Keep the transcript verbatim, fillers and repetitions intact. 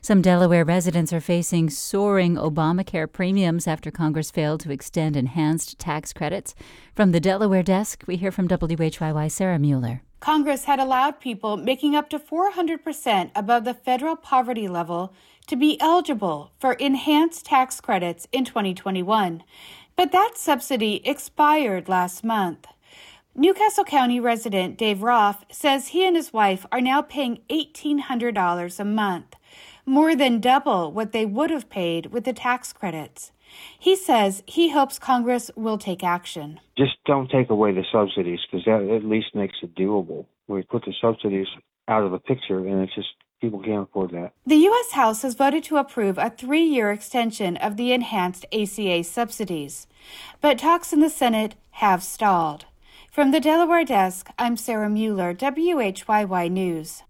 Some Delaware residents are facing soaring Obamacare premiums after Congress failed to extend enhanced tax credits. From the Delaware desk, we hear from W H Y Y Sarah Mueller. Congress had allowed people making up to four hundred percent above the federal poverty level to be eligible for enhanced tax credits in twenty twenty-one. But that subsidy expired last month. Newcastle County resident Dave Roth says he and his wife are now paying eighteen hundred dollars a month, more than double what they would have paid with the tax credits. He says he hopes Congress will take action. Just don't take away the subsidies, because that at least makes it doable. We put the subsidies out of the picture, and it's just people can't afford that. The U S House has voted to approve a three-year extension of the enhanced A C A subsidies, but talks in the Senate have stalled. From the Delaware desk, I'm Sarah Mueller, W H Y Y News.